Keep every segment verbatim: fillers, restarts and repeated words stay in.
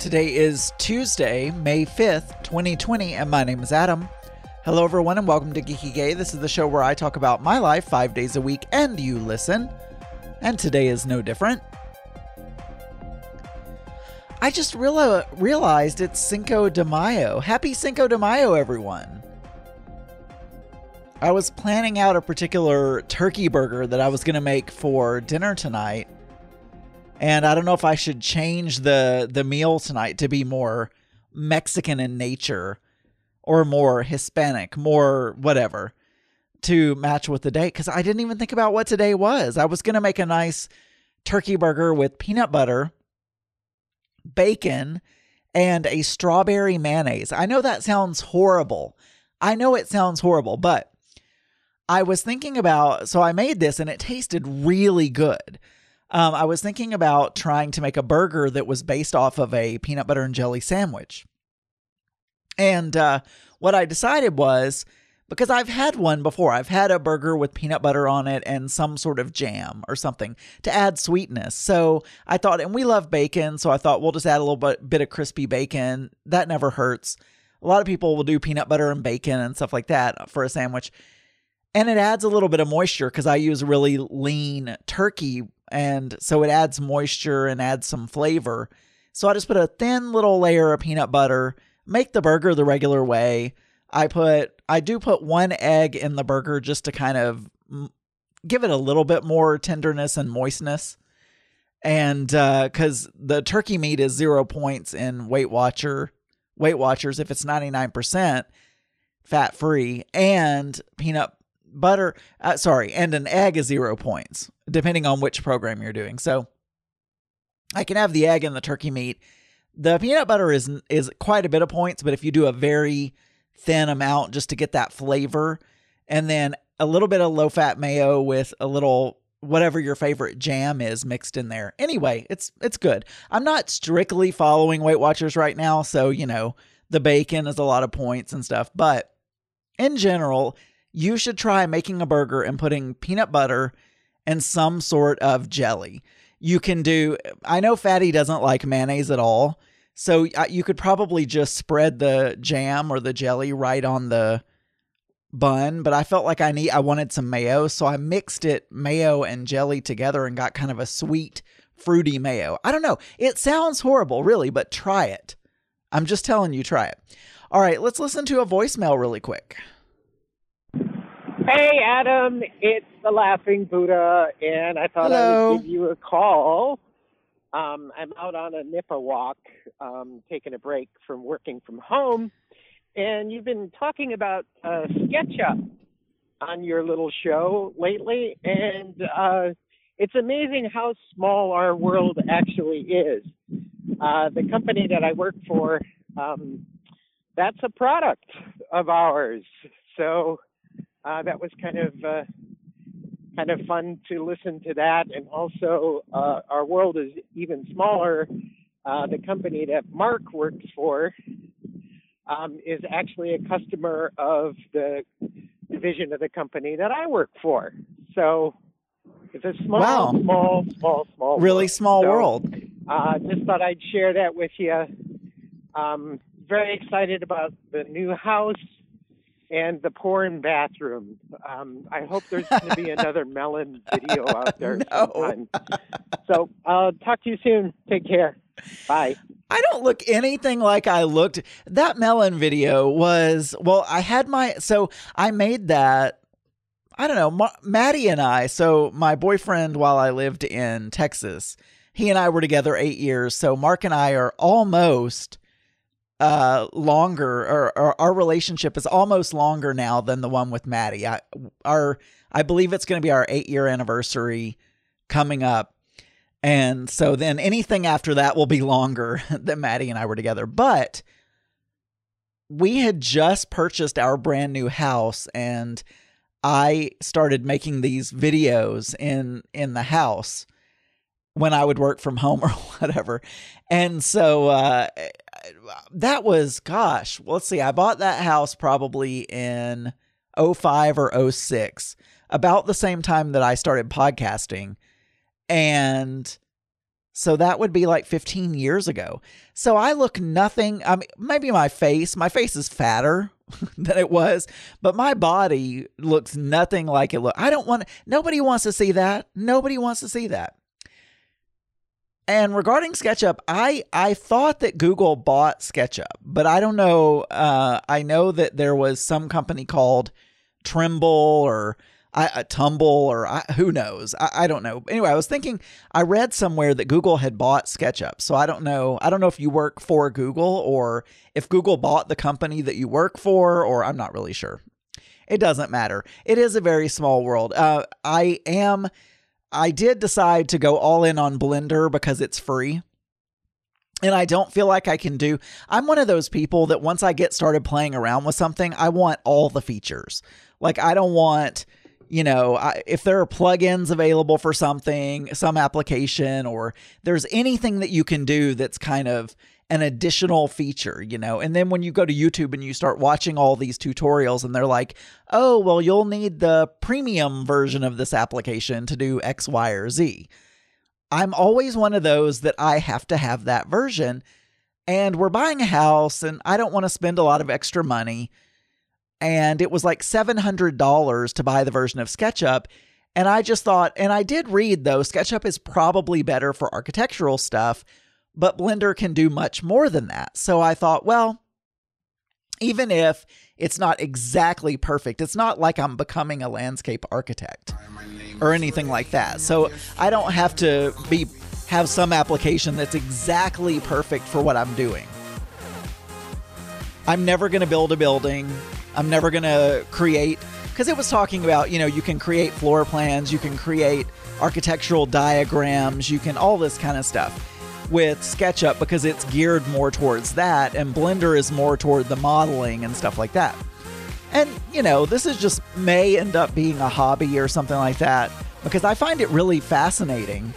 Today is Tuesday, May fifth, twenty twenty, and my name is Adam. Hello everyone and welcome to Geeky Gay. This is the show where I talk about my life five days a week and you listen. And today is no different. I just real- realized it's Cinco de Mayo. Happy Cinco de Mayo, everyone. I was planning out a particular turkey burger that I was going to make for dinner tonight. And I don't know if I should change the, the meal tonight to be more Mexican in nature or more Hispanic, more whatever, to match with the day. Because I didn't even think about what today was. I was going to make a nice turkey burger with peanut butter, bacon, and a strawberry mayonnaise. I know that sounds horrible. I know it sounds horrible, but I was thinking about, so I made this and it tasted really good. Um, I was thinking about trying to make a burger that was based off of a peanut butter and jelly sandwich. And uh, what I decided was, because I've had one before, I've had a burger with peanut butter on it and some sort of jam or something to add sweetness. So I thought, and we love bacon, so I thought we'll just add a little bit, bit of crispy bacon. That never hurts. A lot of people will do peanut butter and bacon and stuff like that for a sandwich. And it adds a little bit of moisture because I use really lean turkey. And so it adds moisture and adds some flavor. So I just put a thin little layer of peanut butter, make the burger the regular way. I put, I do put one egg in the burger just to kind of give it a little bit more tenderness and moistness. And uh, because the turkey meat is zero points in Weight Watcher, Weight Watchers if it's ninety-nine percent fat free, and peanut butter, uh, sorry, and an egg is zero points, depending on which program you're doing. So I can have the egg and the turkey meat. The peanut butter is is quite a bit of points, but if you do a very thin amount just to get that flavor, and then a little bit of low-fat mayo with a little whatever your favorite jam is mixed in there. Anyway, it's it's good. I'm not strictly following Weight Watchers right now, so, you know, the bacon is a lot of points and stuff, but in general, you should try making a burger and putting peanut butter and some sort of jelly. You can do, I know Fatty doesn't like mayonnaise at all, so you could probably just spread the jam or the jelly right on the bun, but I felt like I need, I wanted some mayo, so I mixed it, mayo and jelly together, and got kind of a sweet, fruity mayo. I don't know. It sounds horrible, really, but try it. I'm just telling you, try it. All right, let's listen to a voicemail really quick. Hey, Adam, it's the Laughing Buddha, and I thought Hello. I would give you a call. Um, I'm out on a Nippa walk, um, taking a break from working from home, and you've been talking about uh, SketchUp on your little show lately, and uh, it's amazing how small our world actually is. Uh, the company that I work for, um, that's a product of ours, so... Uh, that was kind of uh, kind of fun to listen to that, and also uh, our world is even smaller. Uh, the company that Mark works for um, is actually a customer of the division of the company that I work for. So it's a small, Wow. small, small, small, really world. small so, world. Uh, just thought I'd share that with you. Um, very excited about the new house and the porn bathroom. Um, I hope there's going to be another Melon video out there No. sometime. So I'll talk to you soon. Take care. Bye. I don't look anything like I looked. That Melon video was, well, I had my, so I made that, I don't know, Ma- Maddie and I, so my boyfriend while I lived in Texas, he and I were together eight years. So Mark and I are almost uh longer, or, or our relationship is almost longer now than the one with Maddie. I our I believe it's going to be our eight year anniversary coming up, and so then anything after that will be longer than Maddie and I were together. But we had just purchased our brand new house, and I started making these videos in in the house when I would work from home or whatever. And so uh, that was, gosh, well, let's see. I bought that house probably in oh five or oh six, about the same time that I started podcasting. And So that would be like fifteen years ago. So I look nothing. I mean, maybe my face, my face is fatter than it was, but my body looks nothing like it looked. I don't want, nobody wants to see that. Nobody wants to see that. And regarding SketchUp, I, I thought that Google bought SketchUp, but I don't know. Uh, I know that there was some company called Trimble or I, a Tumble or I, who knows? I, I don't know. Anyway, I was thinking, I read somewhere that Google had bought SketchUp. So I don't know. I don't know if you work for Google or if Google bought the company that you work for, or I'm not really sure. It doesn't matter. It is a very small world. Uh, I am, I did decide to go all in on Blender because it's free. And I don't feel like I can do, I'm one of those people that once I get started playing around with something, I want all the features. Like I don't want, you know, I, if there are plugins available for something, some application, or there's anything that you can do that's kind of an additional feature, you know, and then when you go to YouTube and you start watching all these tutorials and they're like, oh, well, you'll need the premium version of this application to do X, Y, or Z. I'm always one of those that I have to have that version, and we're buying a house and I don't want to spend a lot of extra money. And it was like seven hundred dollars to buy the version of SketchUp. And I just thought, and I did read though, SketchUp is probably better for architectural stuff, but Blender can do much more than that. So I thought, well, even if it's not exactly perfect, it's not like I'm becoming a landscape architect or anything like that. So I don't have to be have some application that's exactly perfect for what I'm doing. I'm never going to build a building. I'm never going to create, because it was talking about, you know, you can create floor plans, you can create architectural diagrams, you can all this kind of stuff with SketchUp because it's geared more towards that, and Blender is more toward the modeling and stuff like that. And, you know, this is just may end up being a hobby or something like that because I find it really fascinating.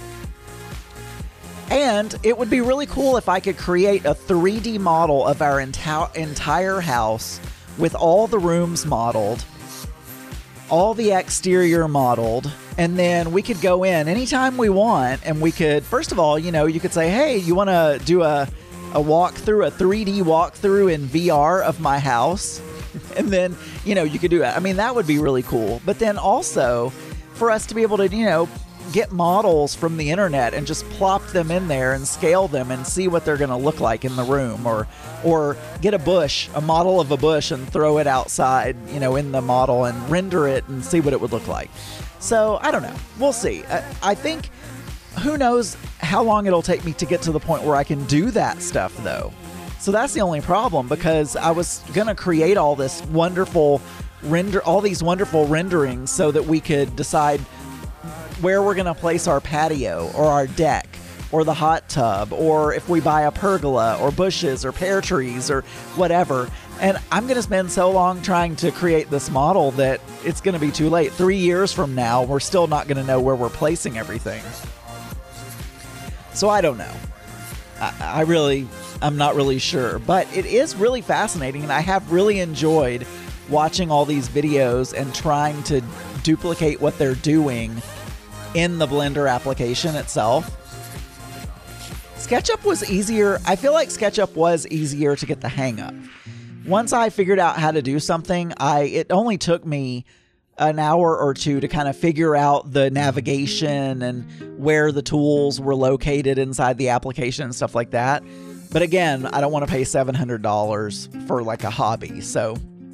And it would be really cool if I could create a three D model of our enti- entire house with all the rooms modeled, all the exterior modeled, and then we could go in anytime we want, and we could, first of all, you know, you could say, hey, you want to do a, a walkthrough, a three D walkthrough in V R of my house? And then, you know, you could do it. I mean, that would be really cool. But then also for us to be able to, you know, get models from the internet and just plop them in there and scale them and see what they're going to look like in the room, or or get a bush, a model of a bush, and throw it outside, you know, in the model and render it and see what it would look like. So I don't know. We'll see. I, I think, who knows how long it'll take me to get to the point where I can do that stuff though. So that's the only problem, because I was going to create all this wonderful render, all these wonderful renderings so that we could decide where we're going to place our patio or our deck or the hot tub, or if we buy a pergola or bushes or pear trees or whatever. And I'm going to spend so long trying to create this model that it's going to be too late. Three years from now, we're still not going to know where we're placing everything. So I don't know. I, I really, I'm not really sure, but it is really fascinating. And I have really enjoyed watching all these videos and trying to duplicate what they're doing in the Blender application itself. SketchUp was easier. I feel like SketchUp was easier to get the hang of. Once I figured out how to do something, I it only took me an hour or two to kind of figure out the navigation and where the tools were located inside the application and stuff like that. But again, I don't want to pay seven hundred dollars for like a hobby. So,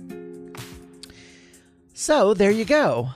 so there you go.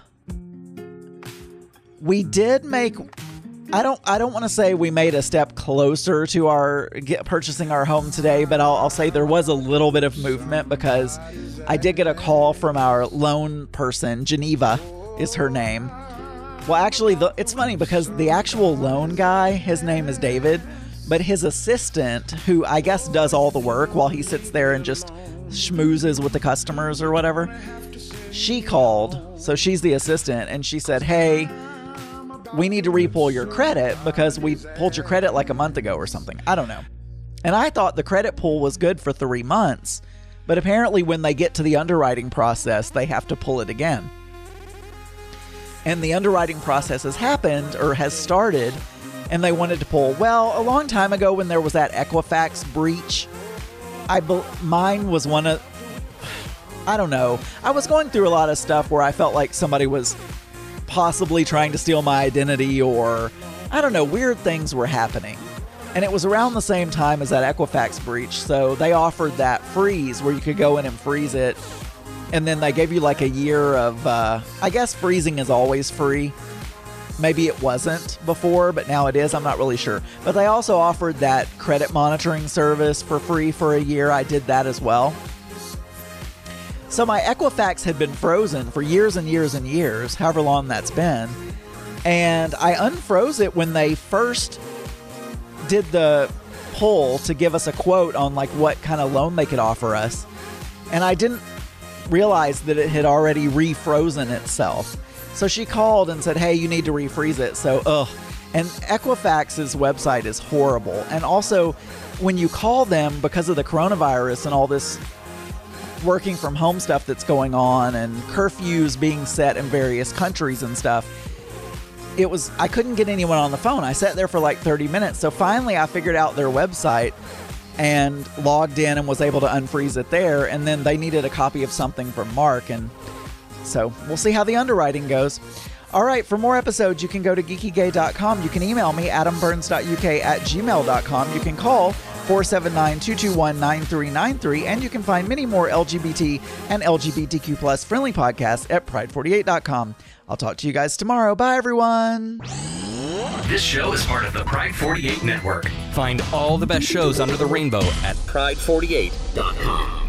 We did make, I don't I don't want to say we made a step closer to our get, purchasing our home today, but I'll, I'll say there was a little bit of movement, because I did get a call from our loan person. Geneva is her name. Well, actually, the, it's funny because the actual loan guy, his name is David, but his assistant, who I guess does all the work while he sits there and just schmoozes with the customers or whatever, she called. So she's the assistant, and she said, hey, we need to repull your credit because we pulled your credit like a month ago or something. I don't know. And I thought the credit pull was good for three months, but apparently when they get to the underwriting process, they have to pull it again. And the underwriting process has happened or has started, and they wanted to pull. Well, a long time ago when there was that Equifax breach, I be- mine was one of, I don't know. I was going through a lot of stuff where I felt like somebody was possibly trying to steal my identity, or I don't know, weird things were happening. And it was around the same time as that Equifax breach, so they offered that freeze where you could go in and freeze it, and then they gave you like a year of, uh, I guess freezing is always free. Maybe it wasn't before, but now it is. I'm not really sure. But they also offered that credit monitoring service for free for a year. I did that as well. So my Equifax had been frozen for years and years and years, however long that's been. And I unfroze it when they first did the poll to give us a quote on like what kind of loan they could offer us. And I didn't realize that it had already refrozen itself. So she called and said, hey, you need to refreeze it. So, ugh. And Equifax's website is horrible. And also, when you call them because of the coronavirus and all this working from home stuff that's going on and curfews being set in various countries and stuff, it was, I couldn't get anyone on the phone. I sat there for like thirty minutes. So finally I figured out their website and logged in and was able to unfreeze it there. And then they needed a copy of something from Mark. And so we'll see how the underwriting goes. All right, for more episodes, you can go to geeky gay dot com. You can email me, adam burns dot u k at gmail dot com. You can call four seven nine, two two one, nine three nine three. And you can find many more L G B T and L G B T Q plus friendly podcasts at pride forty-eight dot com. I'll talk to you guys tomorrow. Bye, everyone. This show is part of the Pride forty-eight Network. Find all the best shows under the rainbow at pride forty-eight dot com.